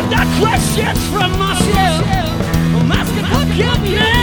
got questions from myself. I'm asking for company.